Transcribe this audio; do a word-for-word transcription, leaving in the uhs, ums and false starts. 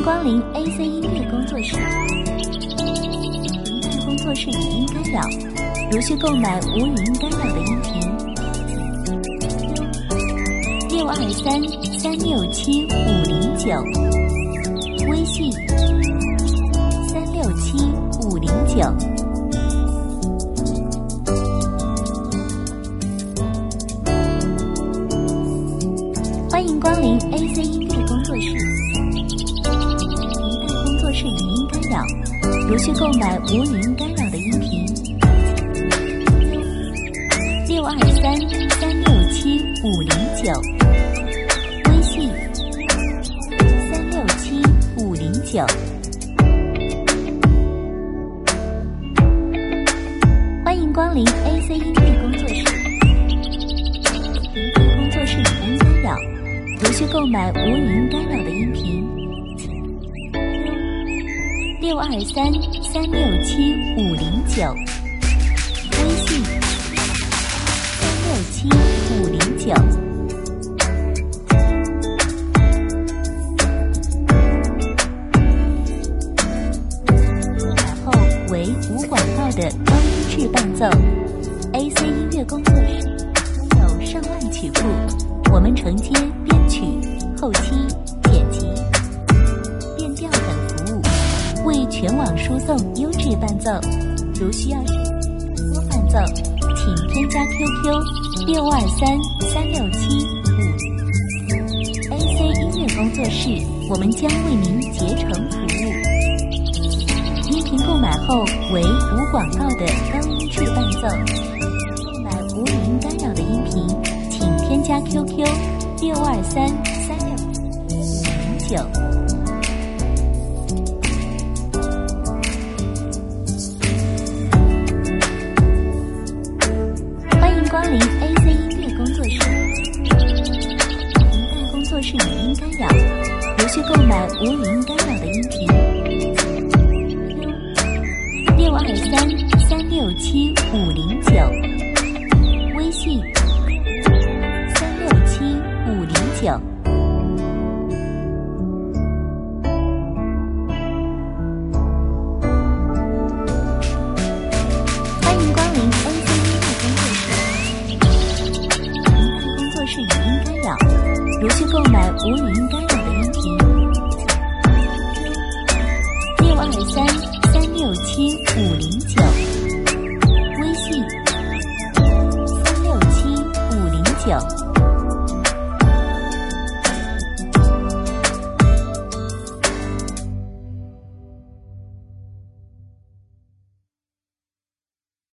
光临 A C 音乐工作室。您的工作室语音干扰，如需购买无语音干扰的音频，六二三三六七五零九，微信三六七五零九。欢迎光临 A C 音乐工作室。您的工作室语音干扰，如需购买无语音干扰的音频，六二三三六七五零九，微信三六七五零九。欢迎光临 A C 音乐工作室。您的工作室语音干扰，如需购买无语音干扰的音频，六二三三六七五零九，微信三六七五零九。购买后为无广告的高音质伴奏。A C 音乐工作室拥有上万曲库，我们承接编曲、后期、剪辑、变调等服务，为全网输送优质伴奏。如需要多伴奏，请添加 Q Q 六二三三六七五。A C 音乐工作室，我们将为您竭诚服务。音频购买后为无广告的高音质伴奏。购买无语音干扰的音频，请添加 Q Q 六二三三六五零九。欢迎光临 A C 音乐工作室。您的工作室语音干扰，如需购买无语音干扰的音频，六二三三六七五零九，微信三六七五零九。欢迎光临 A C 音乐工作室。您的工作室语音干扰，如需购买无语音干扰的音频，六二三三六七五零九，微信三六七五零九。